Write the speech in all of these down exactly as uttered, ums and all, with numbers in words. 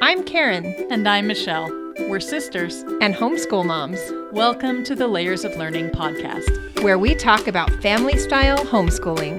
I'm Karen. And I'm Michelle. We're sisters and homeschool moms. Welcome to the Layers of Learning podcast, where we talk about family-style homeschooling.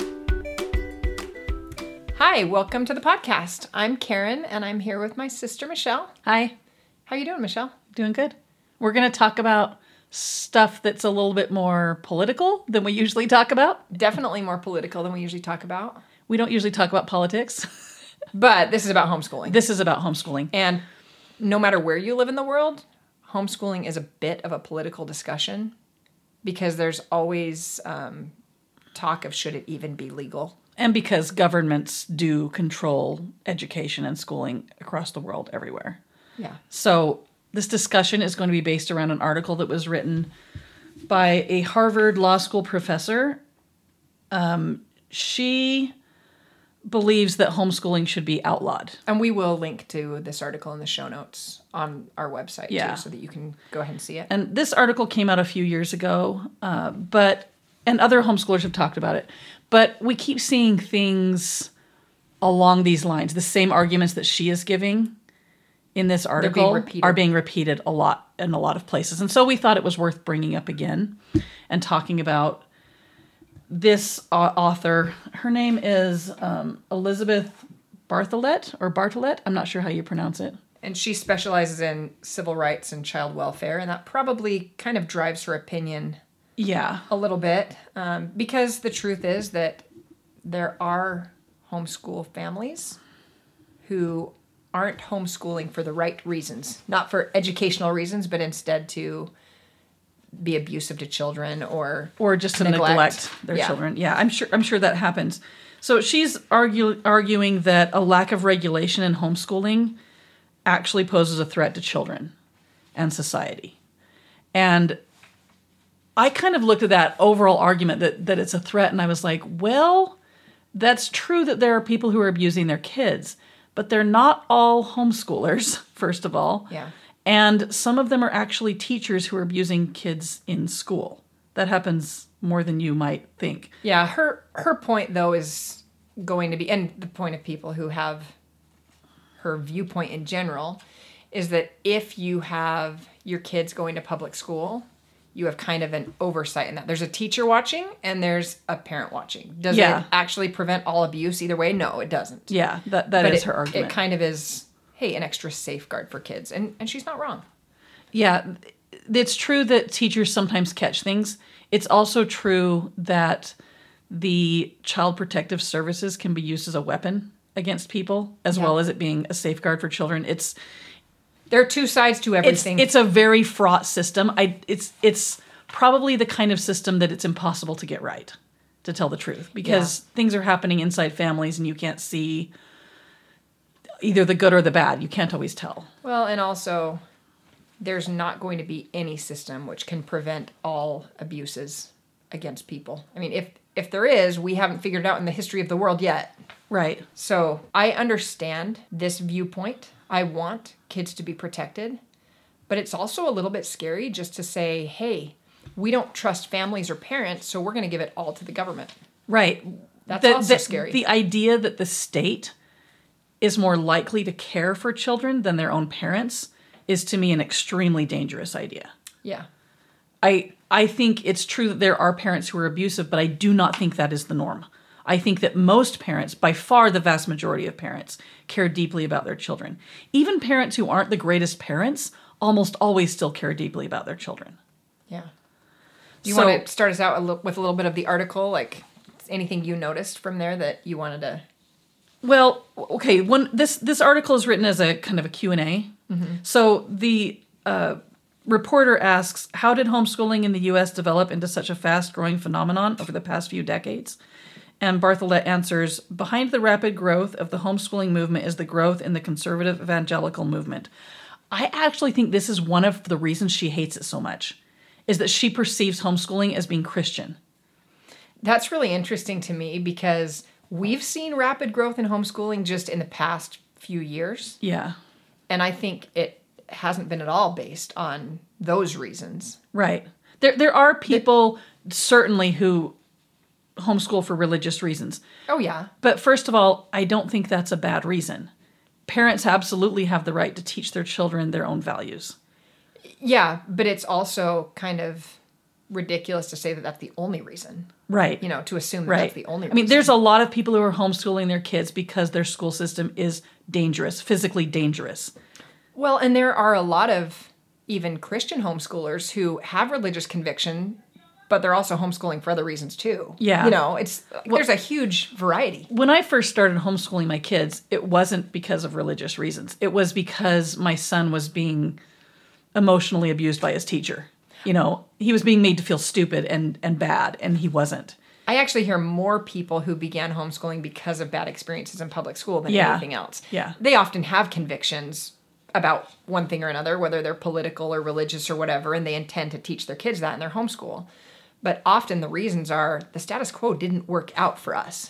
Hi, welcome to the podcast. I'm Karen, and I'm here with my sister, Michelle. Hi. How you doing, Michelle? Doing good. We're going to talk about stuff that's a little bit more political than we usually talk about. Definitely more political than we usually talk about. We don't usually talk about politics. But this is about homeschooling. This is about homeschooling. And no matter where you live in the world, homeschooling is a bit of a political discussion because there's always um, talk of should it even be legal. And because governments do control education and schooling across the world everywhere. Yeah. So this discussion is going to be based around an article that was written by a Harvard Law School professor. Um, she believes that homeschooling should be outlawed. And we will link to this article in the show notes on our website, yeah. too, so that you can go ahead and see it. And this article came out a few years ago, uh, but and other homeschoolers have talked about it. But we keep seeing things along these lines. The same arguments that she is giving in this article being are being repeated a lot in a lot of places. And so we thought it was worth bringing up again and talking about this uh, author. Her name is um, Elizabeth Bartholet or Bartholet. I'm not sure how you pronounce it. And she specializes in civil rights and child welfare, and that probably kind of drives her opinion Yeah. a little bit, um, because the truth is that there are homeschool families who aren't homeschooling for the right reasons, not for educational reasons, but instead to be abusive to children or or just to neglect, neglect their yeah. children. Yeah, I'm sure I'm sure that happens. So she's argue, arguing that a lack of regulation in homeschooling actually poses a threat to children and society. And I kind of looked at that overall argument that that it's a threat, and I was like, well, that's true that there are people who are abusing their kids, but they're not all homeschoolers, first of all. Yeah. And some of them are actually teachers who are abusing kids in school. That happens more than you might think. Yeah, her her point, though, is going to be, and the point of people who have her viewpoint in general, is that if you have your kids going to public school, you have kind of an oversight in that. There's a teacher watching and there's a parent watching. Does yeah. it actually prevent all abuse either way? No, it doesn't. Yeah, that, that but is it, her argument. It kind of is, hey, an extra safeguard for kids. And, and she's not wrong. Yeah, it's true that teachers sometimes catch things. It's also true that the Child Protective Services can be used as a weapon against people, as yeah. well as it being a safeguard for children. It's There are two sides to everything. It's, it's a very fraught system. I it's it's probably the kind of system that it's impossible to get right, to tell the truth, because yeah. things are happening inside families and you can't see either the good or the bad. You can't always tell. Well, and also there's not going to be any system which can prevent all abuses against people. I mean, if if there is, we haven't figured it out in the history of the world yet. Right. So I understand this viewpoint. I want kids to be protected, but it's also a little bit scary just to say, hey, we don't trust families or parents, so we're going to give it all to the government. Right. That's the, also the, scary. The idea that the state is more likely to care for children than their own parents is, to me, an extremely dangerous idea. Yeah. I I think it's true that there are parents who are abusive, but I do not think that is the norm. I think that most parents, by far the vast majority of parents, care deeply about their children. Even parents who aren't the greatest parents almost always still care deeply about their children. Yeah. Do you so, want to start us out a li- with a little bit of the article? Like anything you noticed from there that you wanted to... Well, okay, when this, this article is written as a kind of a Q and A. Mm-hmm. So the uh, reporter asks, how did homeschooling in the U S develop into such a fast-growing phenomenon over the past few decades? And Bartholet answers, behind the rapid growth of the homeschooling movement is the growth in the conservative evangelical movement. I actually think this is one of the reasons she hates it so much, is that she perceives homeschooling as being Christian. That's really interesting to me because we've seen rapid growth in homeschooling just in the past few years. Yeah. And I think it hasn't been at all based on those reasons. Right. There there are people the, certainly who homeschool for religious reasons. Oh, yeah. But first of all, I don't think that's a bad reason. parents absolutely have the right to teach their children their own values. Yeah, but it's also kind of ridiculous to say that that's the only reason. Right. You know, to assume that right. that's the only reason. I mean, there's a lot of people who are homeschooling their kids because their school system is dangerous, physically dangerous. Well, and there are a lot of even Christian homeschoolers who have religious conviction, but they're also homeschooling for other reasons too. Yeah. You know, it's Well, there's a huge variety. When I first started homeschooling my kids, it wasn't because of religious reasons. It was because my son was being emotionally abused by his teacher. You know, he was being made to feel stupid and, and bad, and he wasn't. I actually hear more people who began homeschooling because of bad experiences in public school than Yeah. anything else. Yeah. They often have convictions about one thing or another, whether they're political or religious or whatever, and they intend to teach their kids that in their homeschool. But often the reasons are the status quo didn't work out for us.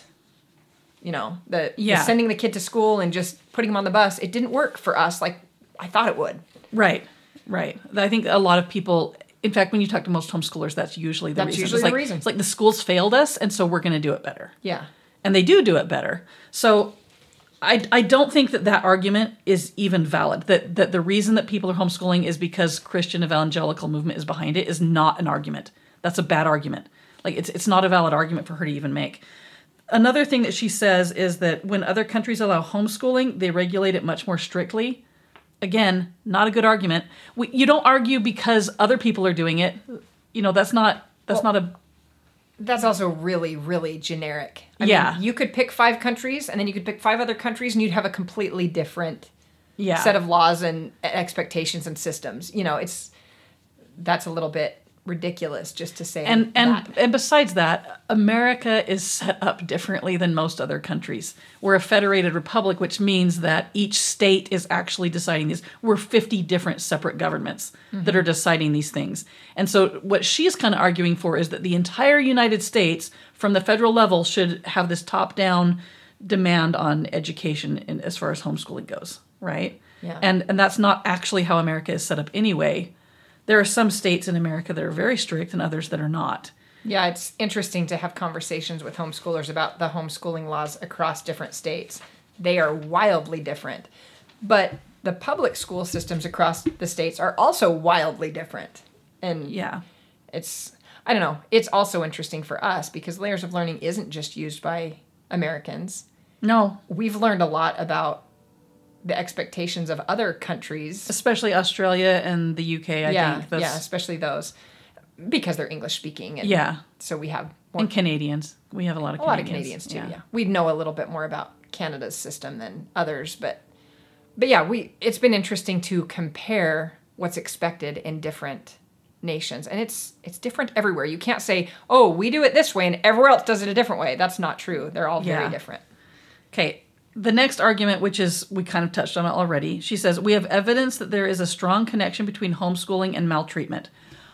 You know, the, Yeah. the sending the kid to school and just putting him on the bus, it didn't work for us like I thought it would. Right, right. I think a lot of people, in fact, when you talk to most homeschoolers, that's usually the That's reason. usually it's the like, reason. It's like the schools failed us, and so we're going to do it better. Yeah. And they do do it better. So I, I don't think that that argument is even valid. That that the reason that people are homeschooling is because Christian evangelical movement is behind it is not an argument. That's a bad argument. Like it's it's not a valid argument for her to even make. Another thing that she says is that when other countries allow homeschooling, they regulate it much more strictly. Again, not a good argument. We, you don't argue because other people are doing it. You know, that's not that's Well, not a That's also really, really generic. I Yeah. mean, you could pick five countries, and then you could pick five other countries, and you'd have a completely different yeah. set of laws and expectations and systems. You know, it's that's a little bit ridiculous just to say And and that. and besides that, America is set up differently than most other countries. We're a federated republic, which means that each state is actually deciding these. We're fifty different separate governments mm-hmm. that are deciding these things. And so what she's kind of arguing for is that the entire United States, from the federal level, should have this top-down demand on education in, as far as homeschooling goes, right? Yeah. And and that's not actually how America is set up anyway. There are some states in America that are very strict and others that are not. Yeah, it's interesting to have conversations with homeschoolers about the homeschooling laws across different states. They are wildly different. But the public school systems across the states are also wildly different. And Yeah. it's, I don't know, it's also interesting for us because Layers of Learning isn't just used by Americans. No, We've learned a lot about the expectations of other countries. especially Australia and the U K, I yeah, think. That's, yeah, especially those because they're English speaking. And yeah. so we have more And Canadians. We have a lot of A lot Canadians. of Canadians too, yeah. We know a little bit more about Canada's system than others, but but yeah, we it's been interesting to compare what's expected in different nations. And it's it's different everywhere. You can't say, "Oh, we do it this way and everywhere else does it a different way." That's not true. They're all very Yeah. different. Okay. The next argument, which is, we kind of touched on it already, she says, we have evidence that there is a strong connection between homeschooling and maltreatment.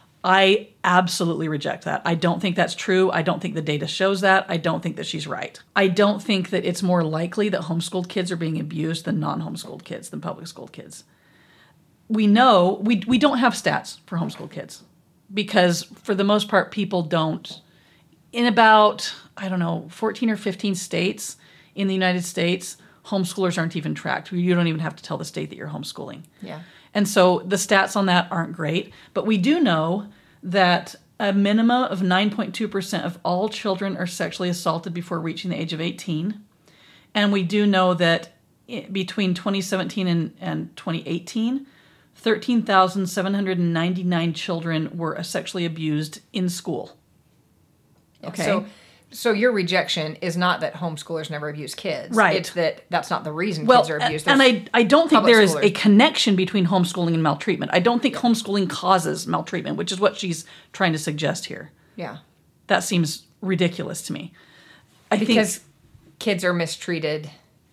I absolutely reject that. I don't think that's true. I don't think the data shows that. I don't think that she's right. I don't think that it's more likely that homeschooled kids are being abused than non-homeschooled kids, than public schooled kids. We know, we, we don't have stats for homeschooled kids because for the most part, people don't. In about, I don't know, fourteen or fifteen states in the United States, homeschoolers aren't even tracked. You don't even have to tell the state that you're homeschooling. Yeah. And so the stats on that aren't great, but we do know that a minimum of nine point two percent of all children are sexually assaulted before reaching the age of eighteen. And we do know that between twenty seventeen and, and twenty eighteen, thirteen thousand seven hundred ninety-nine children were sexually abused in school. Okay. So so your rejection is not that homeschoolers never abuse kids. Right. It's that that's not the reason Well, kids are abused. and There's I, I don't think public there is schoolers. a connection between homeschooling and maltreatment. I don't think homeschooling causes maltreatment, which is what she's trying to suggest here. Yeah. That seems ridiculous to me. I Because think, kids are mistreated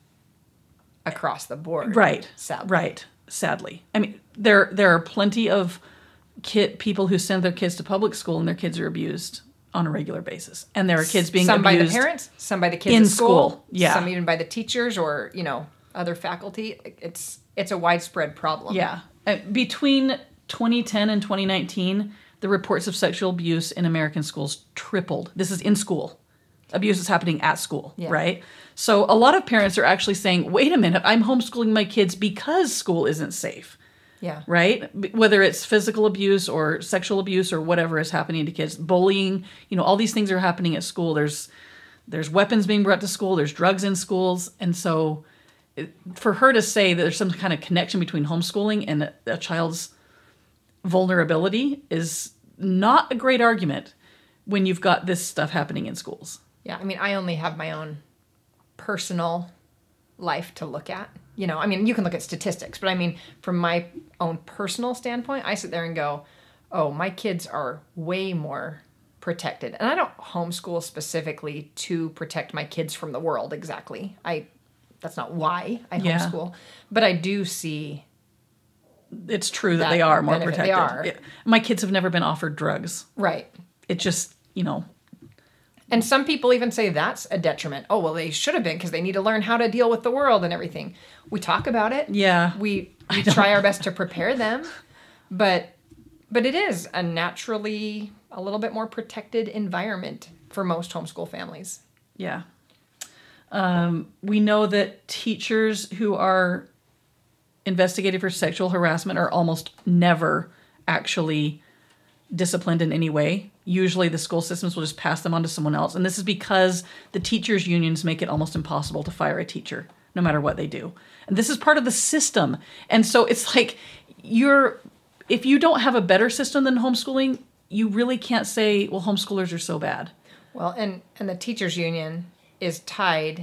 across the board. right, Sadly. right, sadly. I mean, there there are plenty of kid, people who send their kids to public school and their kids are abused on a regular basis. And there are kids being some abused. by the parents, some by the kids in at school, school, yeah. some even by the teachers or, you know, other faculty. It's it's a widespread problem. Yeah. Uh, Between twenty ten and twenty nineteen, the reports of sexual abuse in American schools tripled. This is in school. abuse is happening at school, Yeah. right? So a lot of parents are actually saying, wait a minute, I'm homeschooling my kids because school isn't safe, Yeah. right? B- Whether it's physical abuse or sexual abuse or whatever is happening to kids, bullying, you know, all these things are happening at school. There's there's weapons being brought to school, there's drugs in schools. And so it, for her to say that there's some kind of connection between homeschooling and a, a child's vulnerability is not a great argument when you've got this stuff happening in schools. Yeah. I mean, I only have my own personal life to look at. You know, I mean, you can look at statistics, but I mean, from my own personal standpoint, I sit there and go, oh, my kids are way more protected. And I don't homeschool specifically to protect my kids from the world exactly. I that's not why I Yeah. homeschool, but I do see It's true that, That they are more benefit. protected. They are. Yeah. My kids have never been offered drugs. right. It just, you know, And some people even say that's a detriment. Oh, well, they should have been because they need to learn how to deal with the world and everything. We talk about it. yeah. We, we try our best to prepare them, but but it is a naturally a little bit more protected environment for most homeschool families. Yeah. Um, we know that teachers who are investigated for sexual harassment are almost never actually disciplined in any way. Usually the school systems will just pass them on to someone else. And this is because the teachers' unions make it almost impossible to fire a teacher, no matter what they do. And this is part of the system. And so it's like you're, if you don't have a better system than homeschooling, you really can't say, well, homeschoolers are so bad. Well, and and the teachers union is tied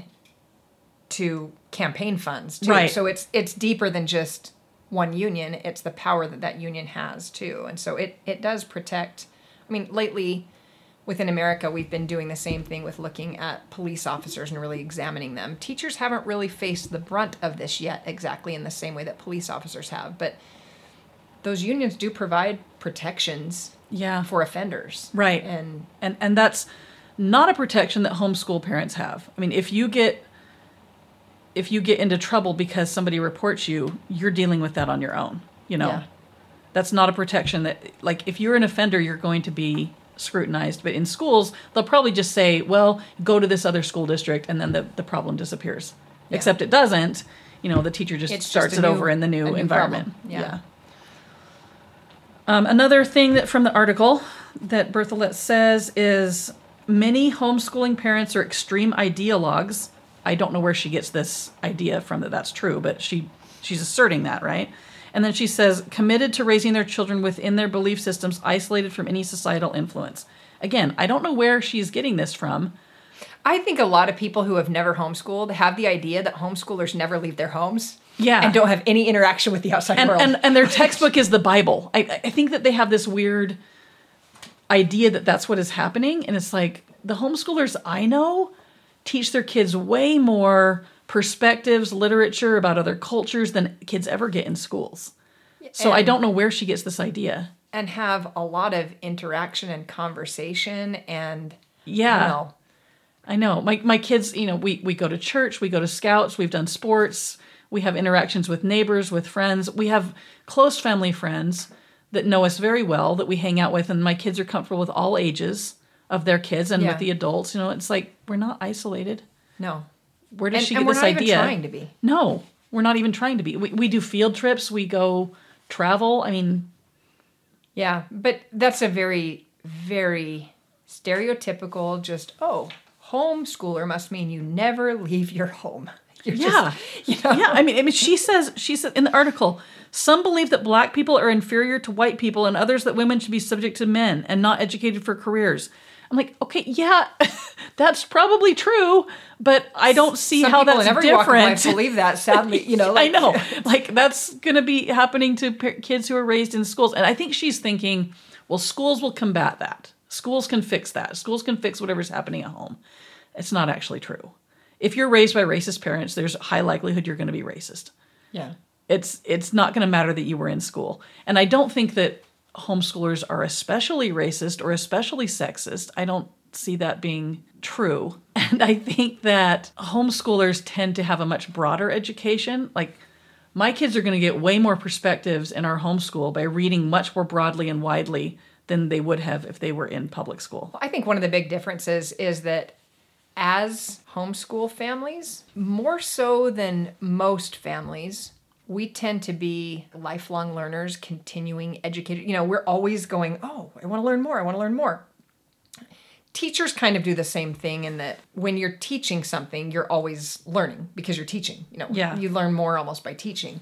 to campaign funds too. Right. So it's it's deeper than just one union. It's the power that that union has too. And so it it does protect. I mean, lately within America, we've been doing the same thing with looking at police officers and really examining them. Teachers haven't really faced the brunt of this yet exactly in the same way that police officers have, but those unions do provide protections Yeah. for offenders. Right. And And and that's not a protection that homeschool parents have. I mean, if you get if you get into trouble because somebody reports you, you're dealing with that on your own, you know. Yeah. That's not a protection that, like, if you're an offender, you're going to be scrutinized. But in schools, they'll probably just say, well, go to this other school district, and then the, the problem disappears. Yeah. Except it doesn't. You know, the teacher just It's starts just it a over new- in the new a new environment. problem. Yeah. Um, another thing that from the article that Berthollet says is many homeschooling parents are extreme ideologues. I don't know where she gets this idea from that that's true, but she she's asserting that, right? And then she says, committed to raising their children within their belief systems, isolated from any societal influence. Again, I don't know where she's getting this from. I think a lot of people who have never homeschooled have the idea that homeschoolers never leave their homes. Yeah. And don't have any interaction with the outside And, world. and, and their textbook is the Bible. I, I think that they have this weird idea that that's what is happening. And it's like, the homeschoolers I know teach their kids way more perspectives, literature about other cultures than kids ever get in schools. So I And- don't know where she gets this idea. and have a lot of interaction and conversation and Yeah. I don't know. I know. My my kids, you know, we, we go to church, we go to scouts, we've done sports, we have interactions with neighbors, with friends. We have close family friends that know us very well, that we hang out with, and my kids are comfortable with all ages of their kids and Yeah. with the adults. You know, it's like we're not isolated. No. Where does And, she and get we're this not idea? even trying to be. No, we're not even trying to be. We we do field trips, we go travel. I mean, Yeah, but that's a very, very stereotypical, just, oh, homeschooler must mean you never leave your home. You're yeah. Just, you know? Yeah, I mean, I mean, she says, she said in the article, some believe that black people are inferior to white people and others that women should be subject to men and not educated for careers. I'm like, okay, yeah, that's probably true, but I don't see Some how people that's in every walk of life different. believe that, sadly, you know. I Like, know, like that's going to be happening to p- kids who are raised in schools. And I think she's thinking, well, schools will combat that. Schools can fix that. Schools can fix whatever's happening at home. It's not actually true. If you're raised by racist parents, there's a high likelihood you're going to be racist. Yeah. It's it's not going to matter that you were in school. And I don't think that homeschoolers are especially racist or especially sexist. I don't see that being true. And I think that homeschoolers tend to have a much broader education. Like, my kids are going to get way more perspectives in our homeschool by reading much more broadly and widely than they would have if they were in public school. I think one of the big differences is that as homeschool families, more so than most families, we tend to be lifelong learners, continuing educated. You know, we're always going, oh, I want to learn more. I want to learn more. Teachers kind of do the same thing in that when you're teaching something, you're always learning because you're teaching. You know, yeah. You learn more almost by teaching.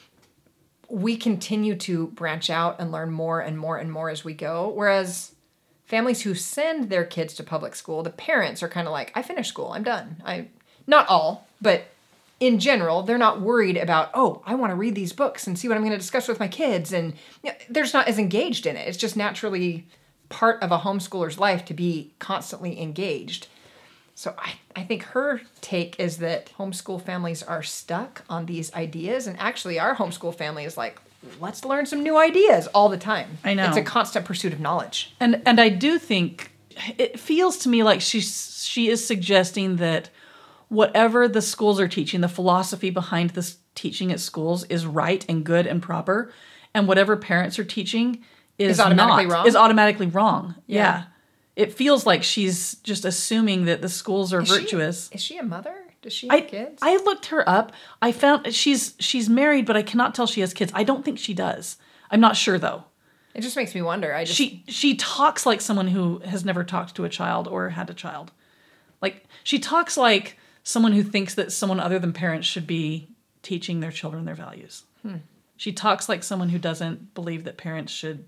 We continue to branch out and learn more and more and more as we go. Whereas families who send their kids to public school, the parents are kind of like, I finished school, I'm done. I, not all, but in general, they're not worried about, oh, I want to read these books and see what I'm going to discuss with my kids. And you know, they're just not as engaged in it. It's just naturally part of a homeschooler's life to be constantly engaged. So I, I think her take is that homeschool families are stuck on these ideas. And actually our homeschool family is like, let's learn some new ideas all the time. I know. It's a constant pursuit of knowledge. And and I do think it feels to me like she's she is suggesting that whatever the schools are teaching, the philosophy behind this teaching at schools is right and good and proper, and whatever parents are teaching is, is automatically not, wrong. Is automatically wrong. Yeah. Yeah. It feels like she's just assuming that the schools are is virtuous. She, is she a mother? Does she have I, kids? I looked her up. I found she's she's married, but I cannot tell she has kids. I don't think she does. I'm not sure though. It just makes me wonder. I just She she talks like someone who has never talked to a child or had a child. Like she talks like someone who thinks that someone other than parents should be teaching their children their values. Hmm. She talks like someone who doesn't believe that parents should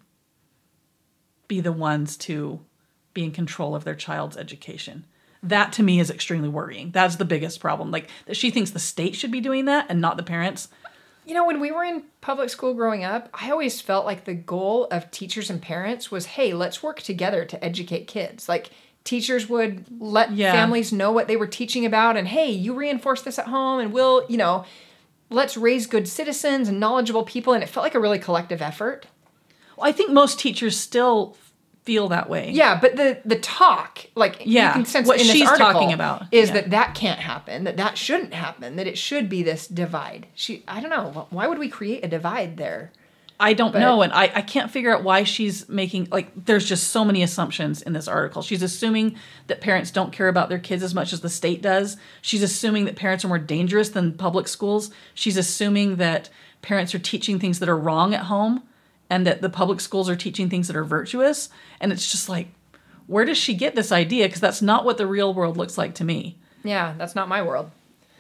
be the ones to be in control of their child's education. That to me is extremely worrying. That's the biggest problem. Like that she thinks the state should be doing that and not the parents. You know, when we were in public school growing up, I always felt like the goal of teachers and parents was, hey, let's work together to educate kids. Like teachers would let Yeah. families know what they were teaching about and, hey, you reinforce this at home and we'll, you know, let's raise good citizens and knowledgeable people. And it felt like a really collective effort. Well, I think most teachers still feel that way. Yeah, but the the talk, like Yeah, you can sense what in this she's article, talking about. is Yeah. that that can't happen, that that shouldn't happen, that it should be this divide. She, I don't know, why would we create a divide there? I don't But- know, and I, I can't figure out why she's making, like, there's just so many assumptions in this article. She's assuming that parents don't care about their kids as much as the state does. She's assuming that parents are more dangerous than public schools. She's assuming that parents are teaching things that are wrong at home and that the public schools are teaching things that are virtuous. And it's just like, where does she get this idea? Because that's not what the real world looks like to me. Yeah, that's not my world.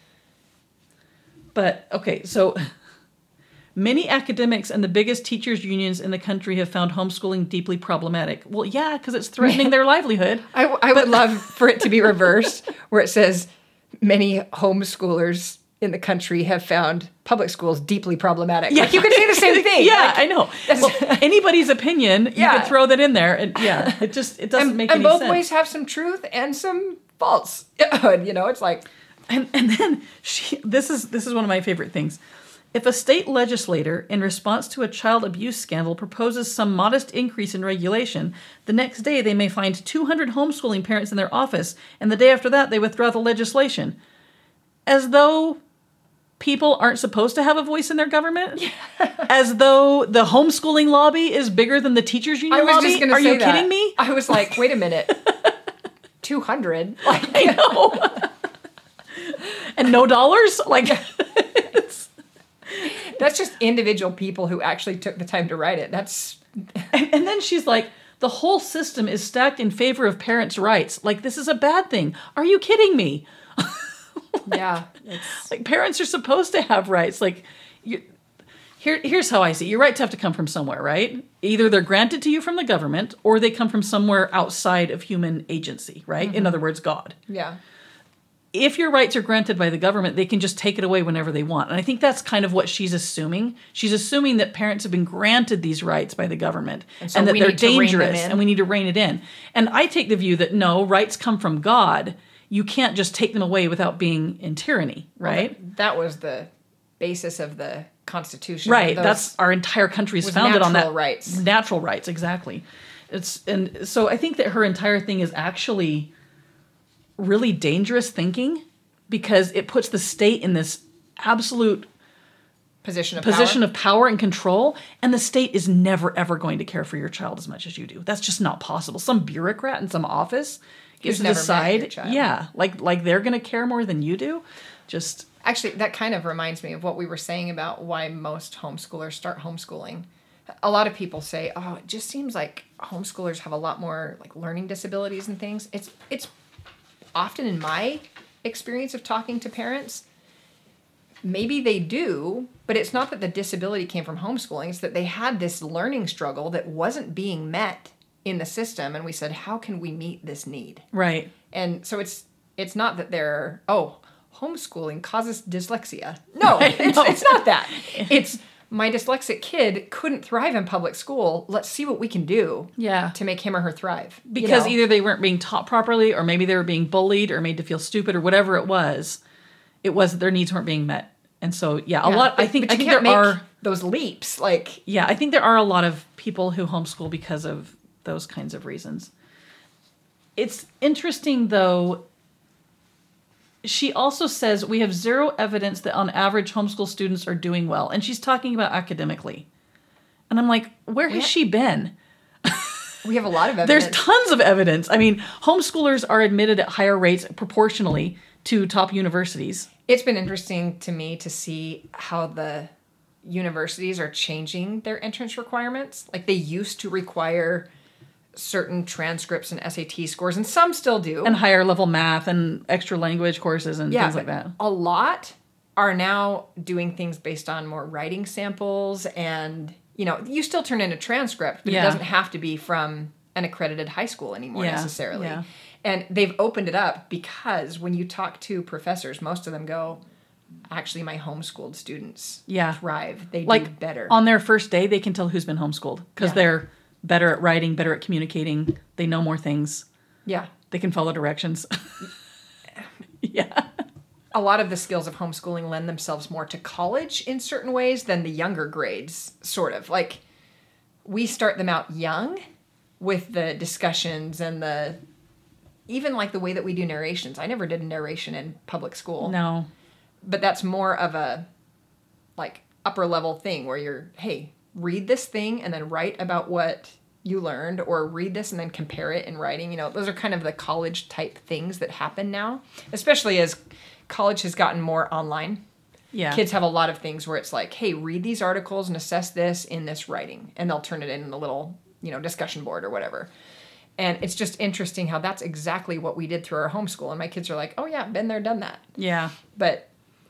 But, okay, so many academics and the biggest teachers' unions in the country have found homeschooling deeply problematic. Well, yeah, because it's threatening their livelihood. I, I would love for it to be reversed, where it says many homeschoolers in the country have found public schools deeply problematic. Yeah. Like you could say the same thing. Yeah, Like, I know. Well, anybody's opinion, Yeah. you could throw that in there. And yeah, it just, it doesn't and, make and any both sense. ways have some truth and some faults. You know, it's like, And and then she this is this is one of my favorite things. If a state legislator, in response to a child abuse scandal, proposes some modest increase in regulation, the next day they may find two hundred homeschooling parents in their office, and the day after that they withdraw the legislation. As though people aren't supposed to have a voice in their government? Yeah. As though the homeschooling lobby is bigger than the teachers union I was lobby? just going to Are say you that. kidding me? I was like, wait a minute. two hundred? Like, I know. And no dollars? Like, it's, that's just individual people who actually took the time to write it. That's and, and then she's like, the whole system is stacked in favor of parents' rights. Like, this is a bad thing. Are you kidding me? yeah. It's, Like, parents are supposed to have rights. Like, you, here, here's how I see it. Your rights have to come from somewhere, right? Either they're granted to you from the government, or they come from somewhere outside of human agency, right? Mm-hmm. In other words, God. yeah. If your rights are granted by the government, they can just take it away whenever they want. And I think that's kind of what she's assuming. She's assuming that parents have been granted these rights by the government and, so and that we they're need to rein them dangerous in. and we need to rein it in. And I take the view that no, rights come from God. You can't just take them away without being in tyranny, right? Well, that, that was the basis of the Constitution. Right. Those- That's our entire country is was founded on that. natural rights. Natural rights, exactly. It's and so I think that her entire thing is actually really dangerous thinking, because it puts the state in this absolute position of position power. of power and control, and the state is never ever going to care for your child as much as you do. That's just not possible. Some bureaucrat in some office gets Who's to never met decide. your child. Yeah, like like they're going to care more than you do. Just Actually, that kind of reminds me of what we were saying about why most homeschoolers start homeschooling. A lot of people say, "Oh, it just seems like homeschoolers have a lot more like learning disabilities and things." It's it's often in my experience of talking to parents, maybe they do, but it's not that the disability came from homeschooling. It's that they had this learning struggle that wasn't being met in the system, and we said, "How can we meet this need?" right. And so it's it's not that they're, "Oh, homeschooling causes dyslexia." No, Right, it's, no. it's not that. It's my dyslexic kid couldn't thrive in public school. Let's see what we can do Yeah. to make him or her thrive. you Because know? either they weren't being taught properly, or maybe they were being bullied, or made to feel stupid, or whatever it was. It was that their needs weren't being met, and so yeah, a Yeah, lot. I but- think but I you think can't there make are. those leaps. Like, Yeah, I think there are a lot of people who homeschool because of those kinds of reasons. It's interesting, though. She also says we have zero evidence that on average homeschool students are doing well. And she's talking about academically. And I'm like, where has Yeah. she been? we have a lot of evidence. There's tons of evidence. I mean, homeschoolers are admitted at higher rates proportionally to top universities. It's been interesting to me to see how the universities are changing their entrance requirements. Like, they used to require certain transcripts and S A T scores, and some still do. And higher level math and extra language courses and yeah, things like but that. a lot are now doing things based on more writing samples, and, you know, you still turn in a transcript, but Yeah. it doesn't have to be from an accredited high school anymore Yeah, necessarily. yeah. And they've opened it up because when you talk to professors, most of them go, actually, my homeschooled students Yeah. thrive. They Like do better. on their first day, they can tell who's been homeschooled because Yeah. they're better at writing, better at communicating. They know more things. yeah. They can follow directions. yeah. A lot of the skills of homeschooling lend themselves more to college in certain ways than the younger grades, sort of. Like, we start them out young with the discussions and the, even like the way that we do narrations. I never did narration in public school. No. But that's more of a, like, upper level thing where you're, hey, read this thing and then write about what you learned, or read this and then compare it in writing. You know, those are kind of the college type things that happen now, especially as college has gotten more online. Yeah. Kids have a lot of things where it's like, hey, read these articles and assess this in this writing, and they'll turn it in a little, you know, discussion board or whatever. And it's just interesting how that's exactly what we did through our homeschool. And my kids are like, oh yeah, been there, done that. Yeah. But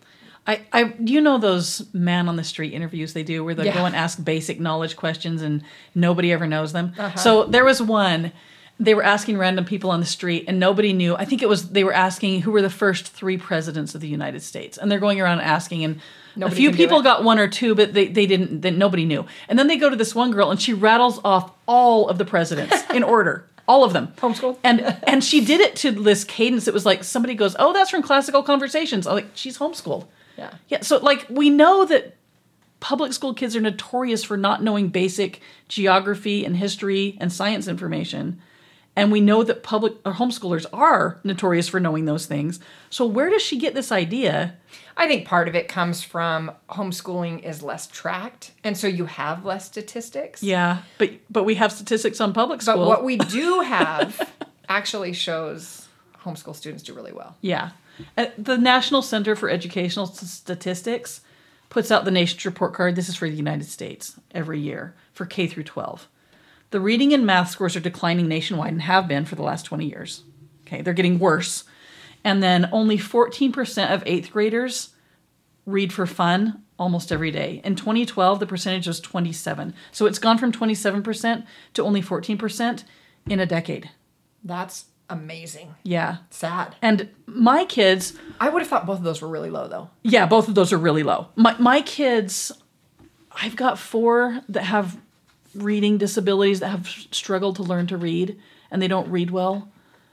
I, I, do you know those man on the street interviews they do where they Yeah. go and ask basic knowledge questions and nobody ever knows them? Uh-huh. So there was one, they were asking random people on the street and nobody knew. I think it was, they were asking who were the first three presidents of the United States. And they're going around asking, and Nobody a few can do people it. got one or two, but they, they didn't, they, nobody knew. And then they go to this one girl and she rattles off all of the presidents in order. All of them. Homeschooled? And and she did it to this cadence. It was like somebody goes, oh, that's from Classical Conversations. I'm like, she's homeschooled. yeah. Yeah, so like we know that public school kids are notorious for not knowing basic geography and history and science information. And we know that public or homeschoolers are notorious for knowing those things. So where does she get this idea? I think part of it comes from homeschooling is less tracked, and so you have less statistics. Yeah, but but we have statistics on public But school. what we do have actually shows homeschool students do really well. Yeah. Uh, The National Center for Educational S- Statistics puts out the Nations Report Card. This is for the United States every year for K through twelve. The reading and math scores are declining nationwide and have been for the last twenty years. Okay, they're getting worse. And then only fourteen percent of eighth graders read for fun almost every day. In twenty twelve, the percentage was twenty-seven. So it's gone from twenty-seven percent to only fourteen percent in a decade. That's amazing. Yeah. Sad. And my kids, I would have thought both of those were really low, though. yeah, both of those are really low. My my kids, I've got four that have reading disabilities that have struggled to learn to read, and they don't read well.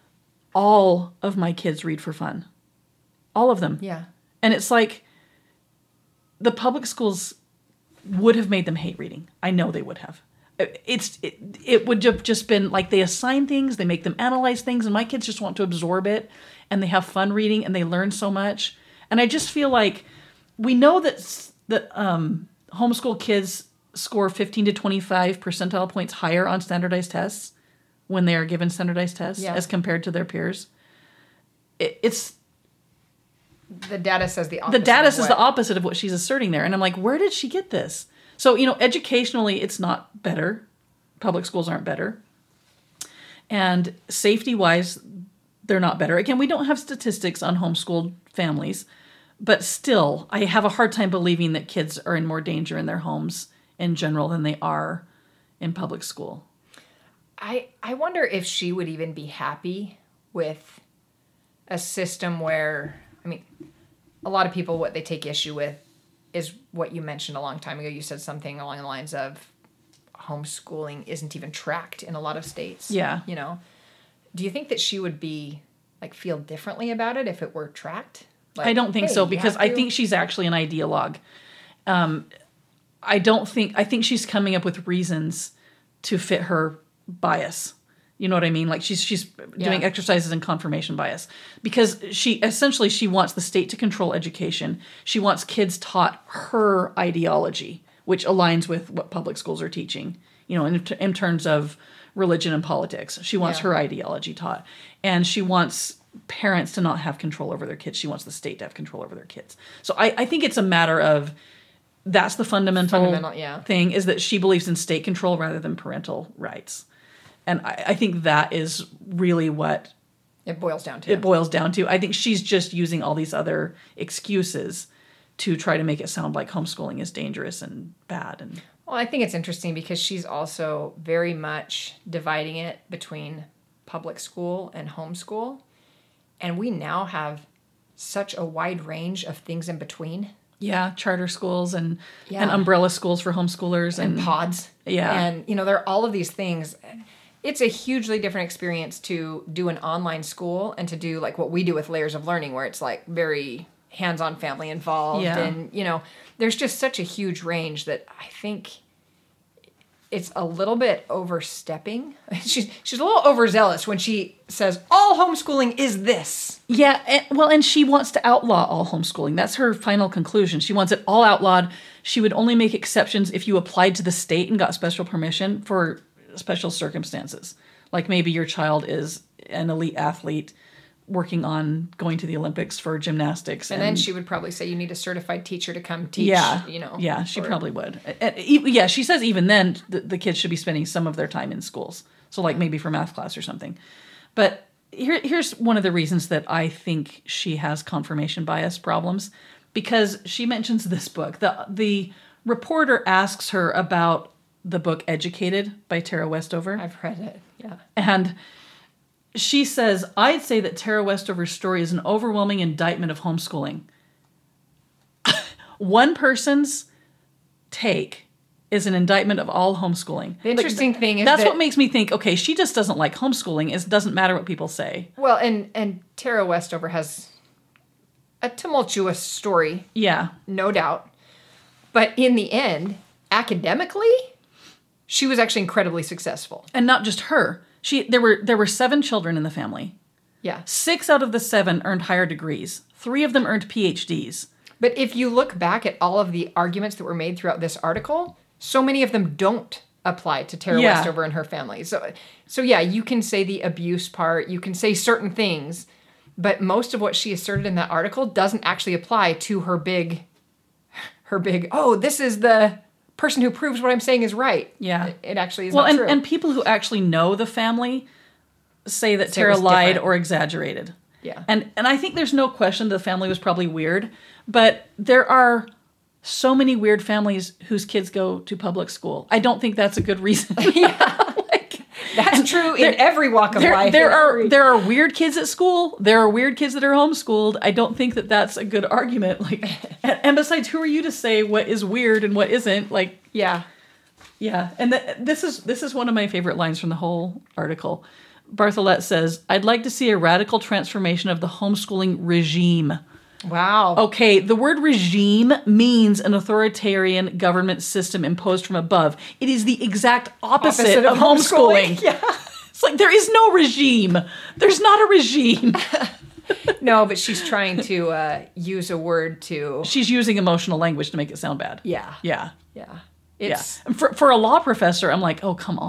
All of my kids read for fun. All of them. Yeah. And it's like the public schools would have made them hate reading. I know they would have. It's it, it would have just been like they assign things, they make them analyze things, and my kids just want to absorb it, and they have fun reading, and they learn so much. And I just feel like we know that s- that um, homeschool kids score fifteen to twenty-five percentile points higher on standardized tests when they are given standardized tests Yeah. as compared to their peers. It, it's The data says the opposite. the data of says what- the opposite of what she's asserting there. And I'm like, where did she get this? So, you know, educationally, it's not better. Public schools aren't better. And safety-wise, they're not better. Again, we don't have statistics on homeschooled families, but still, I have a hard time believing that kids are in more danger in their homes in general than they are in public school. I, I wonder if she would even be happy with a system where, I mean, a lot of people, what they take issue with is what you mentioned a long time ago. You said something along the lines of homeschooling isn't even tracked in a lot of states. Yeah. You know, do you think that she would be, like, feel differently about it if it were tracked? Like, I don't think hey, so, you because have I to? think she's actually an ideologue. Um, I don't think, I think she's coming up with reasons to fit her bias. You know what I mean? Like she's she's doing Yeah. exercises in confirmation bias because she essentially she wants the state to control education. She wants kids taught her ideology, which aligns with what public schools are teaching. You know, in, in terms of religion and politics, she wants Yeah. her ideology taught, and she wants parents to not have control over their kids. She wants the state to have control over their kids. So I, I think it's a matter of that's the fundamental, Fundamental, yeah. thing is that she believes in state control rather than parental rights. And I, I think that is really what It boils down to. it boils down to. I think she's just using all these other excuses to try to make it sound like homeschooling is dangerous and bad. And Well, I think it's interesting because she's also very much dividing it between public school and homeschool. And we now have such a wide range of things in between. yeah, charter schools and Yeah. and umbrella schools for homeschoolers and, and pods. Yeah. And, you know, there are all of these things. It's a hugely different experience to do an online school and to do like what we do with Layers of Learning, where it's like very hands-on, family involved. Yeah. And, you know, there's just such a huge range that I think it's a little bit overstepping. She's, she's a little overzealous when she says, all homeschooling is this. Yeah, and, well, and she wants to outlaw all homeschooling. That's her final conclusion. She wants it all outlawed. She would only make exceptions if you applied to the state and got special permission for special circumstances. Like maybe your child is an elite athlete working on going to the Olympics for gymnastics. And, then she would probably say, you need a certified teacher to come teach, yeah, you know. Yeah, she or- probably would. And, e- yeah, she says even then the, the kids should be spending some of their time in schools. So like maybe for math class or something. But here, here's one of the reasons that I think she has confirmation bias problems, because she mentions this book. The, the reporter asks her about the book Educated by Tara Westover. I've read it, yeah. And she says, I'd say that Tara Westover's story is an overwhelming indictment of homeschooling. One person's take is an indictment of all homeschooling. The interesting Like, thing is that's that- what makes me think, okay, she just doesn't like homeschooling. It doesn't matter what people say. Well, and, and Tara Westover has a tumultuous story, Yeah. no doubt. But in the end, academically, she was actually incredibly successful. And not just her. She there were there were seven children in the family. Yeah. Six out of the seven earned higher degrees. Three of them earned P H Ds. But if you look back at all of the arguments that were made throughout this article, so many of them don't apply to Tara Yeah. Westover and her family. So, so yeah, you can say the abuse part, you can say certain things, but most of what she asserted in that article doesn't actually apply to her big, her big, oh, this is the person who proves what I'm saying is right. Yeah. It, it actually is Well, not and, true. and people who actually know the family say that Say it Tara was lied different. or exaggerated. Yeah. And and I think there's no question the family was probably weird, but there are so many weird families whose kids go to public school. I don't think that's a good reason. Yeah. like, That's true in there- every walk of there, life. there in are every- there are weird kids at school. There are weird kids that are homeschooled. I don't think that that's a good argument. Like, and, and besides, who are you to say what is weird and what isn't? Like, Yeah. yeah, and th- this is this is one of my favorite lines from the whole article. Barthollet says, "I'd like to see a radical transformation of the homeschooling regime." Wow. Okay, the word regime means an authoritarian government system imposed from above. It is the exact opposite, Opposite of, of homeschooling. homeschooling. Yeah. It's like there is no regime. There's not a regime. No, but she's trying to uh, use a word to. She's using emotional language to make it sound bad. Yeah. Yeah. Yeah. Yeah. It's For, for a law professor, I'm like, oh, come on.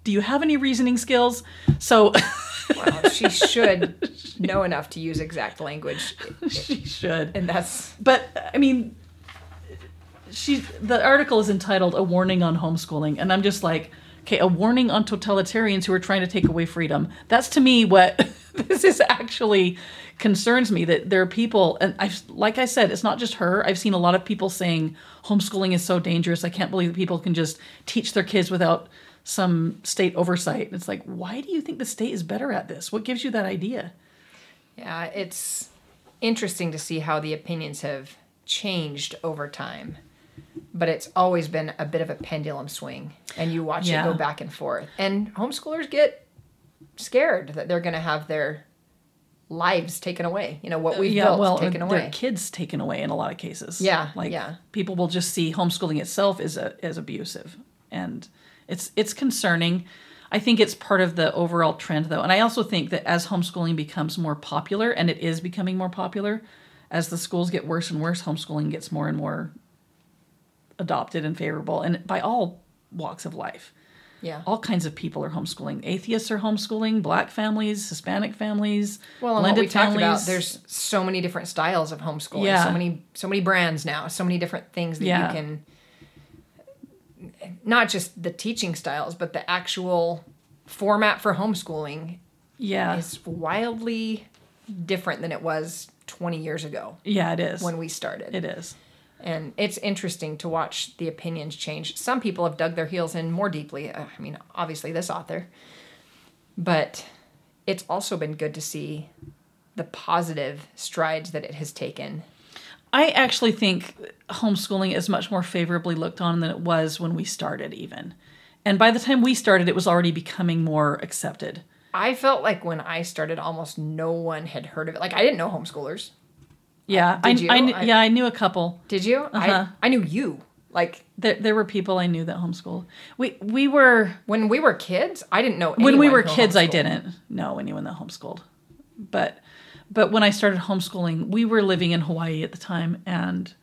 Do you have any reasoning skills? So Well, she should know enough to use exact language. She should. And that's... But, I mean, she. the article is entitled A Warning on Homeschooling. And I'm just like, okay, a warning on totalitarians who are trying to take away freedom. That's, to me, what this is actually concerns me, that there are people, and I, like I said, it's not just her. I've seen a lot of people saying homeschooling is so dangerous. I can't believe that people can just teach their kids without some state oversight. It's like, why do you think the state is better at this? What gives you that idea? Yeah, it's interesting to see how the opinions have changed over time. But it's always been a bit of a pendulum swing. And you watch Yeah. it go back and forth. And homeschoolers get scared that they're going to have their lives taken away. You know, what we've yeah, built well, taken or away. their kids taken away in a lot of cases. Yeah, like yeah. people will just see homeschooling itself as a, as abusive, and it's it's concerning. I think it's part of the overall trend, though, and I also think that as homeschooling becomes more popular, and it is becoming more popular, as the schools get worse and worse, homeschooling gets more and more adopted and favorable, and by all walks of life. Yeah. All kinds of people are homeschooling. Atheists are homeschooling, black families, Hispanic families, Well, and what blended we talked families. about, there's so many different styles of homeschooling. Yeah. So many, so many brands now. So many different things that Yeah. you can. Not just the teaching styles, but the actual format for homeschooling yeah, is wildly different than it was twenty years ago yeah, it is. when we started. It is. And it's interesting to watch the opinions change. Some people have dug their heels in more deeply. Uh, I mean, obviously this author. But it's also been good to see the positive strides that it has taken. I actually think homeschooling is much more favorably looked on than it was when we started, even. And by the time we started, it was already becoming more accepted. I felt like when I started, almost no one had heard of it. Like, I didn't know homeschoolers. Yeah, Did I, you? I, kn- I- yeah, I knew a couple. Did you? Uh-huh. I, I knew you. Like, There, there were people I knew that homeschooled. We we were when we were kids, I didn't know when we anyone were who kids. I homeschooled. didn't know anyone that homeschooled, but but when I started homeschooling, we were living in Hawaii at the time, and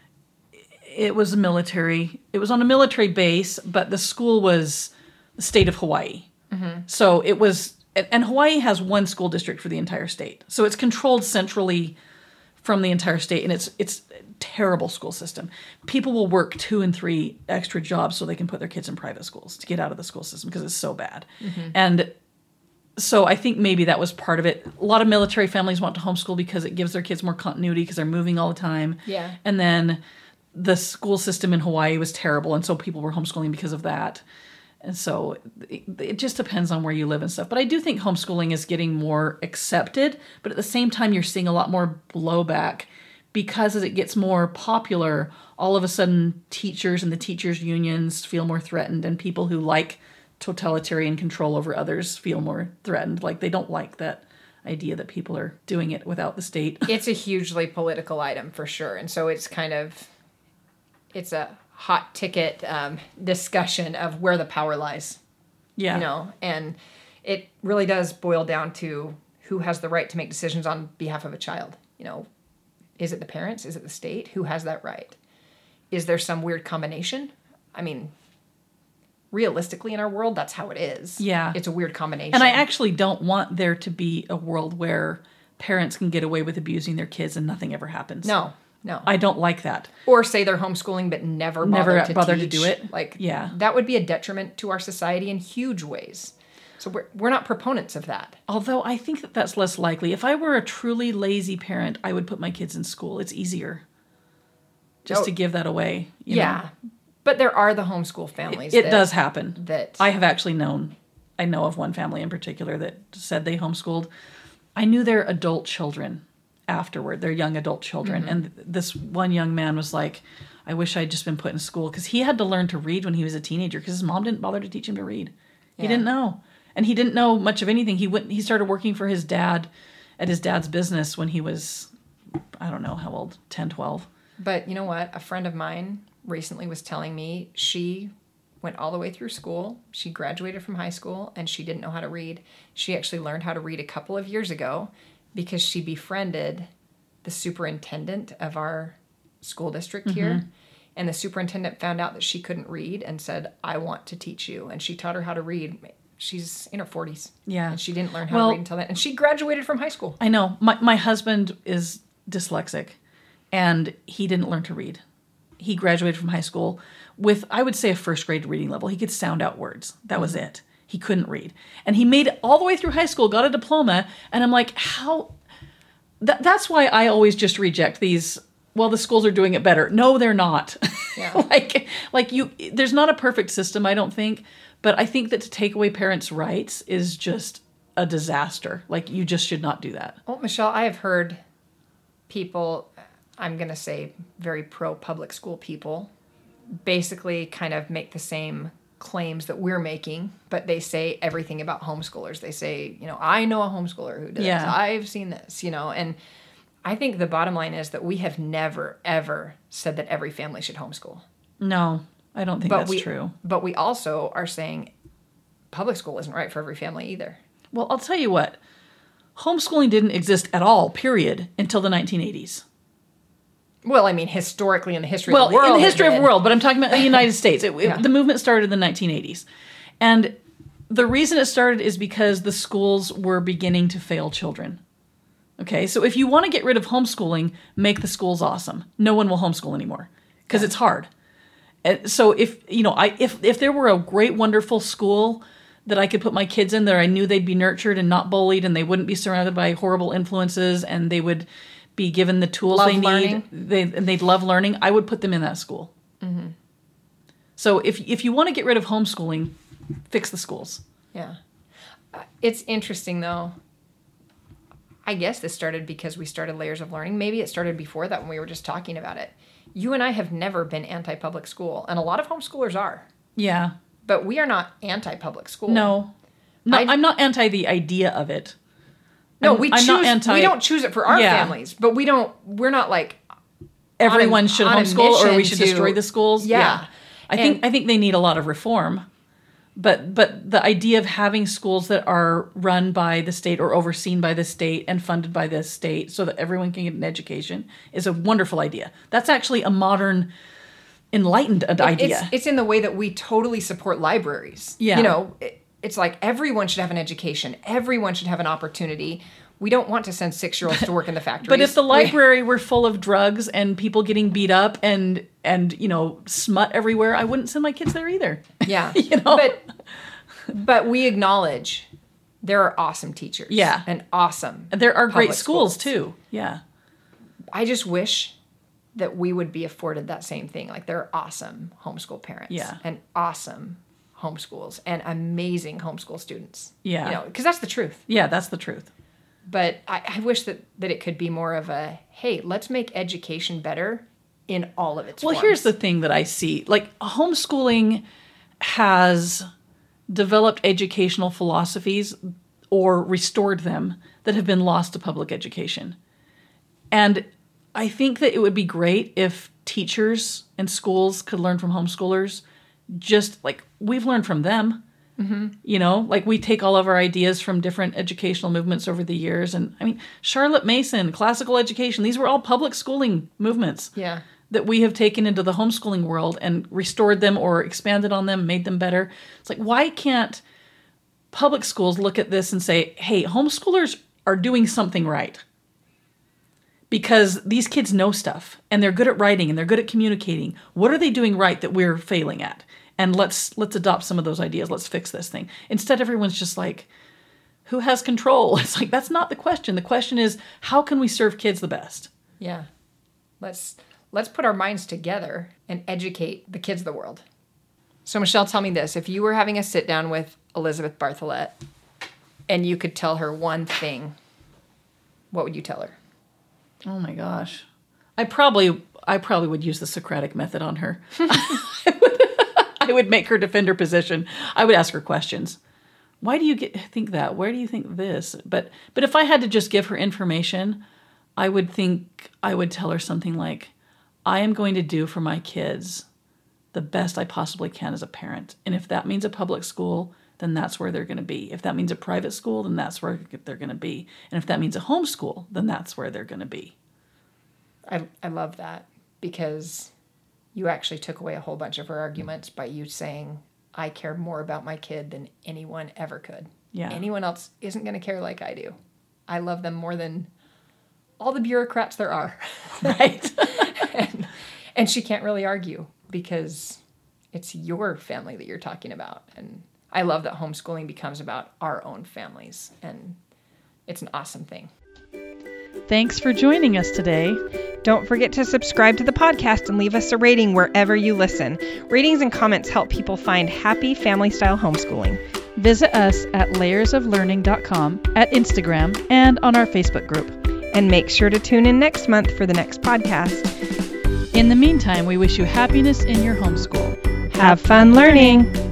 it was a military. It was on a military base, but the school was the state of Hawaii. Mm-hmm. So it was, and and Hawaii has one school district for the entire state. So it's controlled centrally from the entire state, and it's it's a terrible school system. People will work two and three extra jobs so they can put their kids in private schools to get out of the school system because it's so bad. Mm-hmm. And so I think maybe that was part of it. A lot of military families want to homeschool because it gives their kids more continuity because they're moving all the time. Yeah. And then the school system in Hawaii was terrible, and so people were homeschooling because of that. And so it, it just depends on where you live and stuff. But I do think homeschooling is getting more accepted, but at the same time you're seeing a lot more blowback because as it gets more popular, all of a sudden teachers and the teachers' unions feel more threatened, and people who like totalitarian control over others feel more threatened. Like they don't like that idea that people are doing it without the state. It's a hugely political item for sure. And so it's kind of, it's a hot ticket um, discussion of where the power lies. Yeah. You know, and it really does boil down to who has the right to make decisions on behalf of a child. You know, is it the parents? Is it the state? Who has that right? Is there some weird combination? I mean, realistically in our world, that's how it is. Yeah. It's a weird combination. And I actually don't want there to be a world where parents can get away with abusing their kids and nothing ever happens. No, no. I don't like that. Or say they're homeschooling but never bother Never to bother teach. to do it. Like, Yeah. that would be a detriment to our society in huge ways. So we're, we're not proponents of that. Although I think that that's less likely. If I were a truly lazy parent, I would put my kids in school. It's easier just Oh. to give that away. You Yeah. But there are the homeschool know? families. It, it that, does happen. That I have actually known, I know of one family in particular that said they homeschooled. I knew their adult children afterward, their young adult children. Mm-hmm. And this one young man was like, I wish I'd just been put in school, because he had to learn to read when he was a teenager because his mom didn't bother to teach him to read. He Yeah. didn't know. And he didn't know much of anything. He went. He started working for his dad at his dad's business when he was, I don't know how old, ten, twelve. But you know what? A friend of mine recently was telling me she went all the way through school. She graduated from high school and she didn't know how to read. She actually learned how to read a couple of years ago because she befriended the superintendent of our school district here. and the superintendent found out that she couldn't read and said, I want to teach you. And she taught her how to read. She's in her forties. Yeah. And she didn't learn how Well, to read until then. And she graduated from high school. I know. My my husband is dyslexic, and he didn't learn to read. He graduated from high school with, I would say, a first grade reading level. He could sound out words. That mm-hmm. was it. He couldn't read. And he made it all the way through high school, got a diploma, and I'm like, how... That, that's why I always just reject these, well, the schools are doing it better. No, they're not. Yeah. like, like you, there's not a perfect system, I don't think. But I think that to take away parents' rights is just a disaster. Like, you just should not do that. Well, Michelle, I have heard people, I'm going to say very pro-public school people, basically kind of make the same claims that we're making, but they say everything about homeschoolers. They say, you know, I know a homeschooler who does Yeah. this. I've seen this, you know, and I think the bottom line is that we have never, ever said that every family should homeschool. No, I don't think but that's we, true. But we also are saying public school isn't right for every family either. Well, I'll tell you what. Homeschooling didn't exist at all, period, until the nineteen eighties. Well, I mean, historically in the history well, of the world. in the history it of the did. world, but I'm talking about the United States. It, it- Yeah. The movement started in the nineteen eighties. And the reason it started is because the schools were beginning to fail children. Okay, so if you want to get rid of homeschooling, make the schools awesome. No one will homeschool anymore because it's hard. And so if, you know, I if if there were a great, wonderful school that I could put my kids in there, I knew they'd be nurtured and not bullied, and they wouldn't be surrounded by horrible influences, and they would be given the tools Love they need, learning. they and they'd love learning, I would put them in that school. Mm-hmm. So if if you want to get rid of homeschooling, fix the schools. Yeah. Uh, It's interesting, though. I guess this started because we started Layers of Learning. Maybe it started before that when we were just talking about it. You and I have never been anti-public school, and a lot of homeschoolers are. Yeah. But we are not anti-public school. No. No, I- I'm not anti the idea of it. No, I'm- we I'm choose. not anti- we don't choose it for our Yeah. families, but we don't. We're not like Everyone on a- should on a homeschool, or we mission should to- destroy the schools. Yeah. I think And- I think they need a lot of reform. But but the idea of having schools that are run by the state or overseen by the state and funded by the state so that everyone can get an education is a wonderful idea. That's actually a modern, enlightened idea. It's, it's in the way that we totally support libraries. Yeah. You know, it, it's like everyone should have an education. Everyone should have an opportunity. We don't want to send six-year-olds to work in the factories. But if the We- library were full of drugs and people getting beat up and and you know smut everywhere, I wouldn't send my kids there either. Yeah. You know? But but we acknowledge there are awesome teachers. Yeah. And awesome. There are great public schools, too. Yeah. I just wish that we would be afforded that same thing. Like there are awesome homeschool parents. Yeah. And awesome homeschools and amazing homeschool students. Yeah. You know, because that's the truth. Yeah, that's the truth. But I, I wish that, that it could be more of a, hey, let's make education better in all of its Well, forms. here's the thing that I see. Like, homeschooling has developed educational philosophies or restored them that have been lost to public education. And I think that it would be great if teachers and schools could learn from homeschoolers, just like we've learned from them. Mm-hmm. You know, like we take all of our ideas from different educational movements over the years. And I mean, Charlotte Mason, classical education, these were all public schooling movements. Yeah. That we have taken into the homeschooling world and restored them or expanded on them, made them better. It's like, why can't public schools look at this and say, hey, homeschoolers are doing something right? Because these kids know stuff and they're good at writing and they're good at communicating. What are they doing right that we're failing at? And let's let's adopt some of those ideas. Let's fix this thing. Instead, everyone's just like, who has control? It's like, that's not the question. The question is, how can we serve kids the best? Yeah. Let's let's put our minds together and educate the kids of the world. So Michelle, tell me this. If you were having a sit down with Elizabeth Bartholet and you could tell her one thing, what would you tell her? Oh my gosh. I probably I probably would use the Socratic method on her. I, would, I would make her defend her position. I would ask her questions. Why do you get, think that? Where do you think this? But but if I had to just give her information, I would think I would tell her something like, I am going to do for my kids the best I possibly can as a parent. And if that means a public school, then that's where they're going to be. If that means a private school, then that's where they're going to be. And if that means a homeschool, then that's where they're going to be. I I love that because you actually took away a whole bunch of her arguments by you saying, I care more about my kid than anyone ever could. Yeah. Anyone else isn't going to care like I do. I love them more than all the bureaucrats there are. Right. and, and she can't really argue because it's your family that you're talking about. And I love that homeschooling becomes about our own families. And it's an awesome thing. Thanks for joining us today. Don't forget to subscribe to the podcast and leave us a rating wherever you listen. Ratings and comments help people find happy family-style homeschooling. Visit us at layers of learning dot com, at Instagram, and on our Facebook group. And make sure to tune in next month for the next podcast. In the meantime, we wish you happiness in your homeschool. Have fun learning!